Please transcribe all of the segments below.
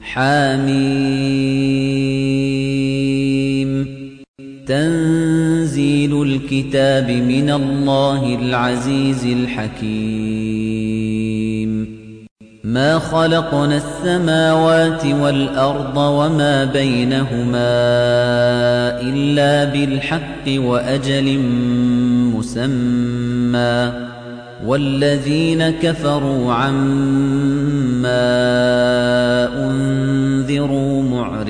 حم تنزيل الكتاب من الله العزيز الحكيم ما خلقنا السماوات والأرض وما بينهما إلا بالحق وأجل مسمى والذين كفروا عما أنذروا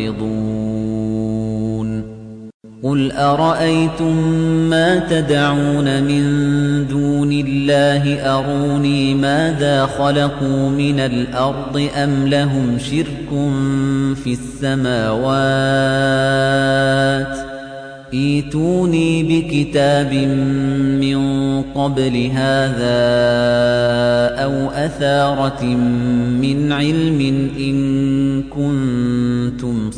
معرضون قل أرأيتم ما تدعون من دون الله أروني ماذا خلقوا من الأرض أم لهم شرك في السماوات ائتوني بكتاب من قبل هذا أو أثارة من علم إن كنتم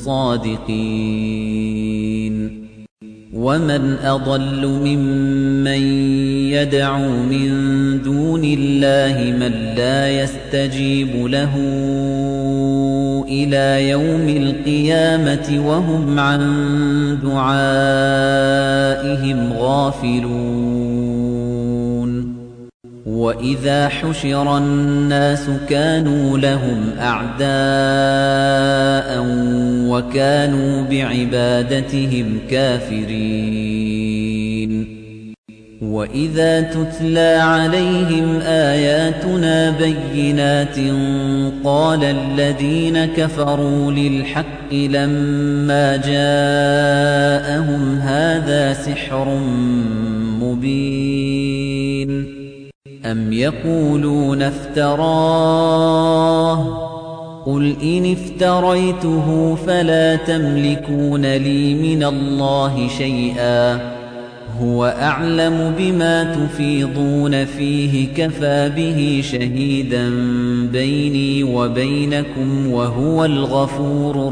صادقين ومن أضل ممن يدعو من دون الله من لا يستجيب له إلى يوم القيامة وهم عن دعائهم غافلون وإذا حشر الناس كانوا لهم أعداء وكانوا بعبادتهم كافرين وإذا تتلى عليهم آياتنا بينات قال الذين كفروا للحق لما جاءهم هذا سحر مبين أم يقولون افتراه قل إن افتريته فلا تملكون لي من الله شيئا هو أعلم بما تفيضون فيه كفى به شهيدا بيني وبينكم وهو الغفور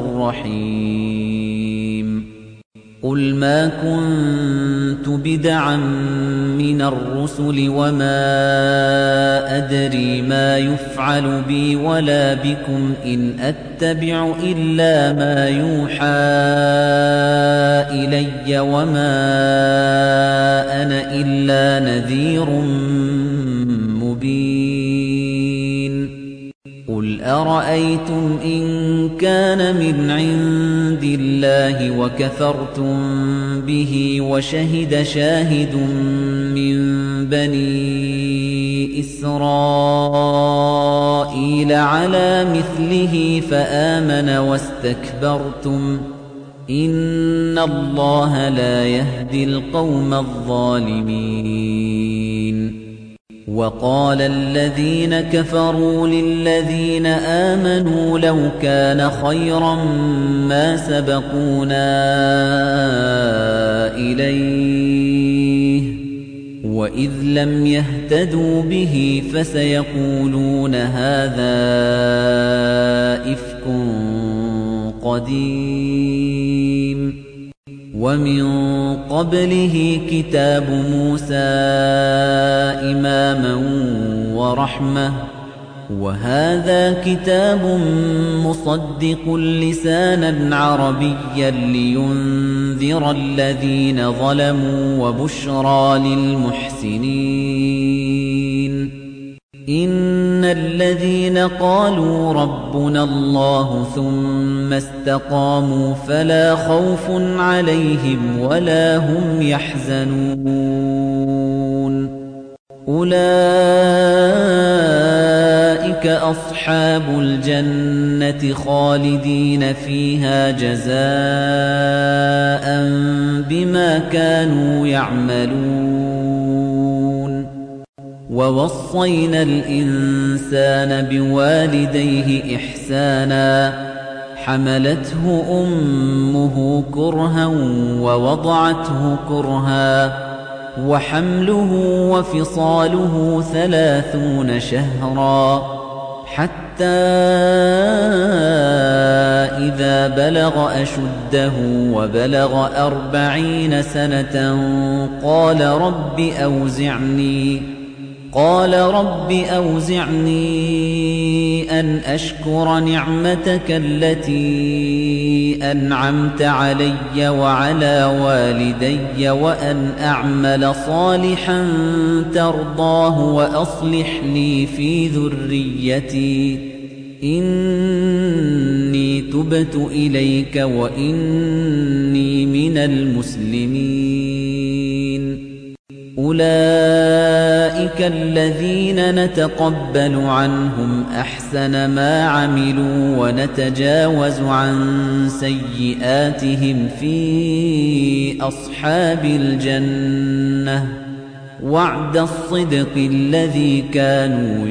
الرحيم قل ما كنت بدعا من الرسل وما أدري ما يفعل بي ولا بكم إن أتبع إلا ما يوحى إلي وما أنا إلا نذير مبين قل أرأيتم إن كان من عند الله وكفرتم به وشهد شاهد من بني إسرائيل على مثله فآمن واستكبرتم إن الله لا يهدي القوم الظالمين وقال الذين كفروا للذين آمنوا لو كان خيرا ما سبقونا إليه وإذ لم يهتدوا به فسيقولون هذا إفك قديم ومن قبله كتاب موسى إماما ورحمة وهذا كتاب مصدق لسانا عربيا لينذر الذين ظلموا وبشرى للمحسنين إن الذين قالوا ربنا الله ثم استقاموا فلا خوف عليهم ولا هم يحزنون أولئك أصحاب الجنة خالدين فيها جزاء بما كانوا يعملون ووصينا الإنسان بوالديه إحسانا حملته أمه كرها ووضعته كرها وحمله وفصاله 30 شهرا حتى إذا بلغ أشده وبلغ 40 سنة قال رب قال رب أوزعني أن أشكر نعمتك التي أنعمت علي وعلى والدي وأن أعمل صالحا ترضاه وأصلح لي في ذريتي إني تبت إليك وإني من المسلمين أولئك الذين نتقبل عنهم أحسن ما عملوا ونتجاوز عن سيئاتهم في أصحاب الجنة وعد الصدق الذي كانوا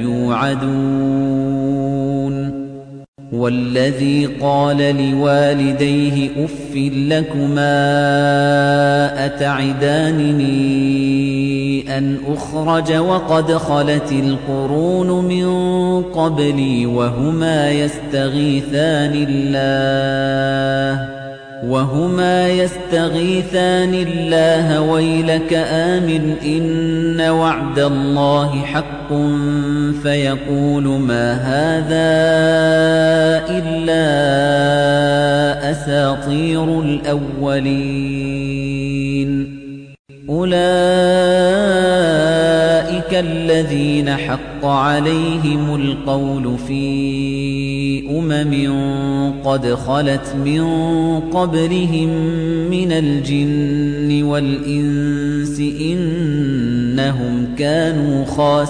يوعدون والذي قال لوالديه أف لكما أتعدانني أن أخرج وقد خلت القرون من قبلي وهما يستغيثان الله ويلك آمن إن وعد الله حق فيقول ما هذا إلا أساطير الأولين أولئك الذين حق عليهم القول في قد خلت من قبلهم من الجن والإنس إنهم كانوا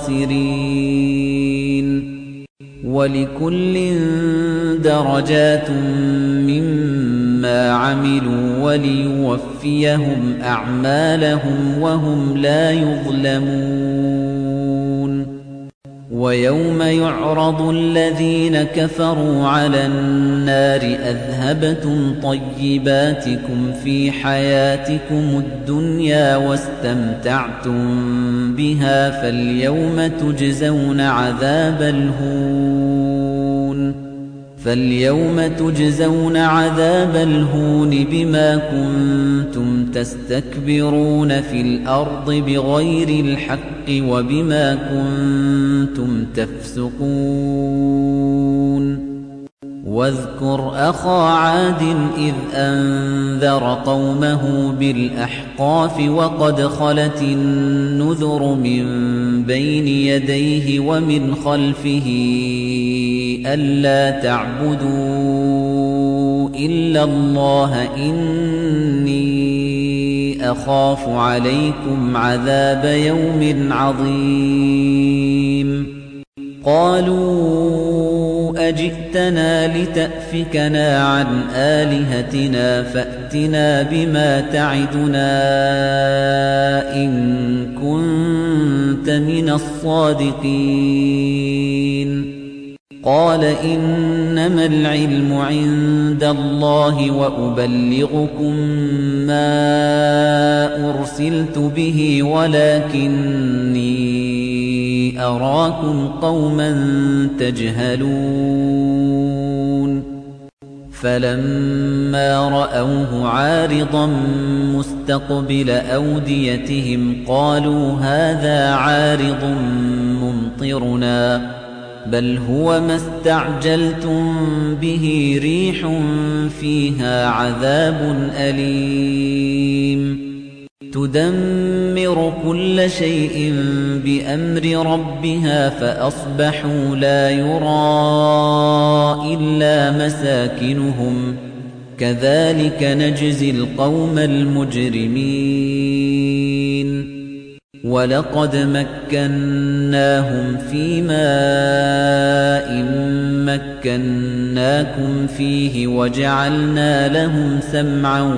خاسرين ولكل درجات مما عملوا وليوفيهم أعمالهم وهم لا يظلمون ويوم يعرض الذين كفروا على النار أذهبتم طيباتكم في حياتكم الدنيا واستمتعتم بها فاليوم تجزون عذاب الهون بما كنتم تستكبرون في الأرض بغير الحق وبما كنتم تفسقون واذكر أخا عاد إذ أنذر قومه بالأحقاف وقد خلت النذر من بين يديه ومن خلفه ألا تعبدوا إلا الله إني أخاف عليكم عذاب يوم عظيم قالوا أجئتنا لتأفكنا عن آلهتنا فأتنا بما تعدنا إن كنت من الصادقين قال إنما العلم عند الله وأبلغكم ما أرسلت به ولكني أراكم قوما تجهلون فلما رأوه عارضا مستقبل أوديتهم قالوا هذا عارض ممطرنا بل هو ما استعجلتم به ريح فيها عذاب أليم تدمر كل شيء بأمر ربها فأصبحوا لا يرى إلا مساكنهم كذلك نجزي القوم المجرمين ولقد مكناهم في ماء مكناكم فيه وجعلنا لهم سمعا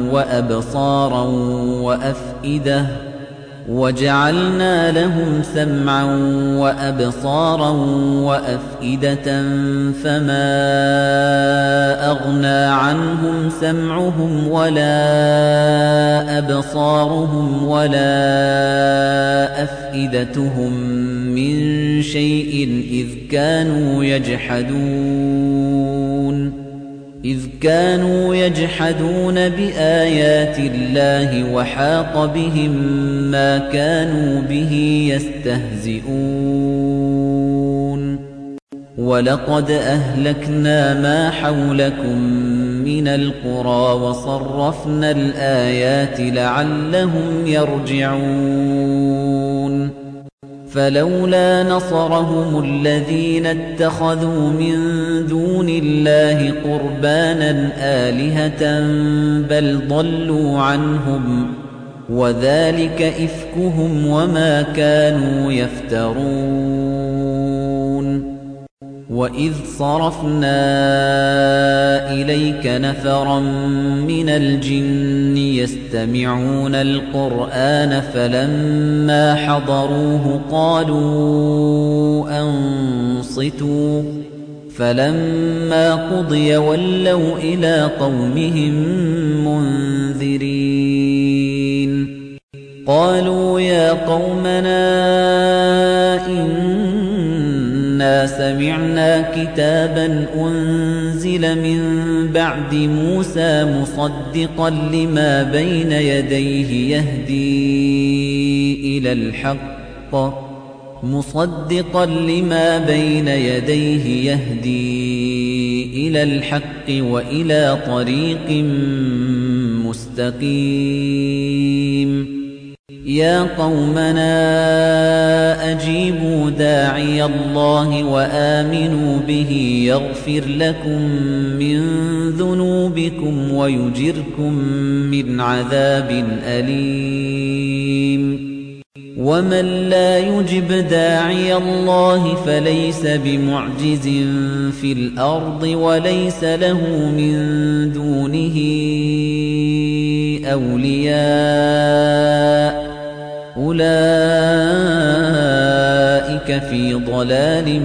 وأبصارا وأفئدة فما أغنى عنهم سمعهم ولا أبصارهم ولا أفئدتهم من شيء إذ كانوا يجحدون إذ كانوا يجحدون بآيات الله وحاق بهم ما كانوا به يستهزئون ولقد أهلكنا ما حولكم من القرى وصرفنا الآيات لعلهم يرجعون فلولا نصرهم الذين اتخذوا من دون الله قربانا آلهة بل ضلوا عنهم وذلك إفكهم وما كانوا يفترون وإذ صرفنا إليك نفرا من الجن يستمعون القرآن فلما حضروه قالوا أنصتوا فلما قضي ولوا إلى قومهم منذرين قالوا يا قومنا إنا سمعنا كتابا أنزل من بعد موسى مصدقا لما بين يديه يهدي إلى الحق وإلى طريق مستقيم يا قومنا أجيبوا داعي الله وآمنوا به يغفر لكم من ذنوبكم ويجركم من عذاب أليم ومن لا يجب داعي الله فليس بمعجز في الأرض وليس له من دونه أولياء أولئك في ضلال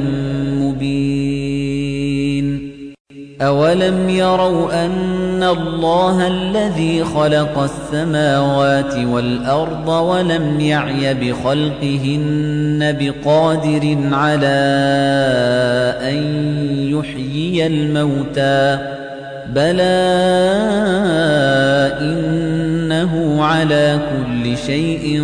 مبين أولم يروا أن الله الذي خلق السماوات والأرض ولم يعي بخلقهن بقادر على أن يحيي الموتى بلى إنه على كل شيء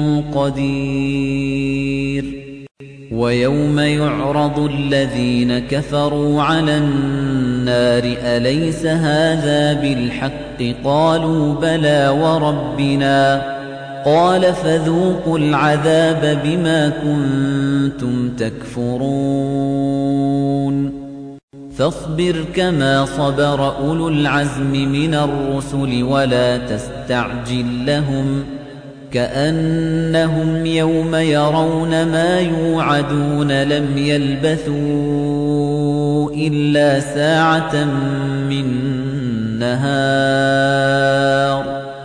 قدير ويوم يعرض الذين كفروا على النار أليس هذا بالحق قالوا بلى وربنا قال فذوقوا العذاب بما كنتم تكفرون فاصبر كما صبر أولو العزم من الرسل ولا تستعجل لهم كأنهم يوم يرون ما يوعدون لم يلبثوا إلا ساعة من نهار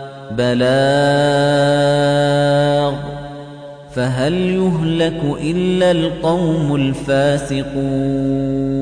بلاغ فهل يهلك إلا القوم الفاسقون